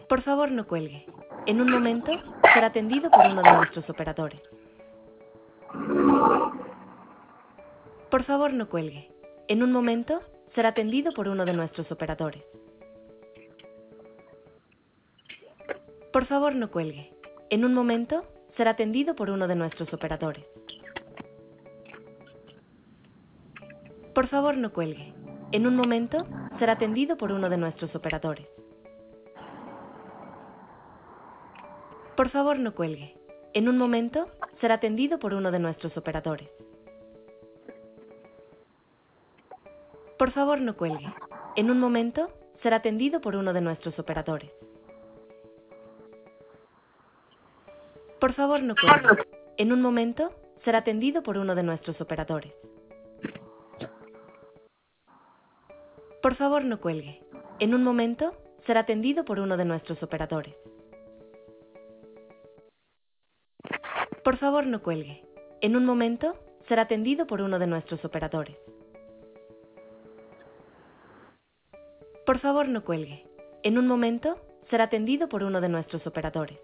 Por favor, no cuelgue. En un momento será atendido por uno de nuestros operadores. Por favor, no cuelgue. En un momento será atendido por uno de nuestros operadores. Por favor, no cuelgue. En un momento será atendido por uno de nuestros operadores. Por favor, no cuelgue. En un momento será atendido por uno de nuestros operadores. Por favor, no cuelgue. En un momento será atendido por uno de nuestros operadores. Por favor, no cuelgue. En un momento será atendido por uno de nuestros operadores. Por favor, no cuelgue. En un momento será atendido por uno de nuestros operadores. Por favor, no cuelgue. En un momento será atendido por uno de nuestros operadores. Por favor, no cuelgue. En un momento será atendido por uno de nuestros operadores. Por favor, no cuelgue. En un momento será atendido por uno de nuestros operadores.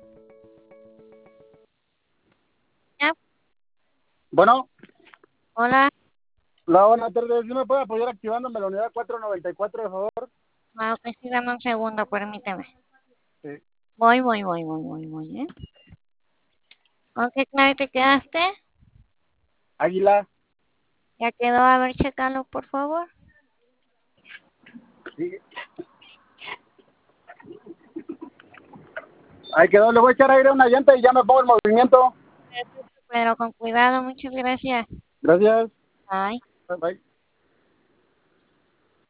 Bueno, Hola, buenas tardes. ¿Sí me puede apoyar activándome la unidad 494, de favor? ok, sí, dame un segundo, permíteme. Sí. Voy, ¿eh? ¿Con qué clave te quedaste? Águila. Ya quedó, a ver, chécalo, por favor. Sí. Ahí quedó. Le voy a echar aire a una llanta y ya me pongo en movimiento. Pero con cuidado, muchas gracias. Gracias. Bye. Bye.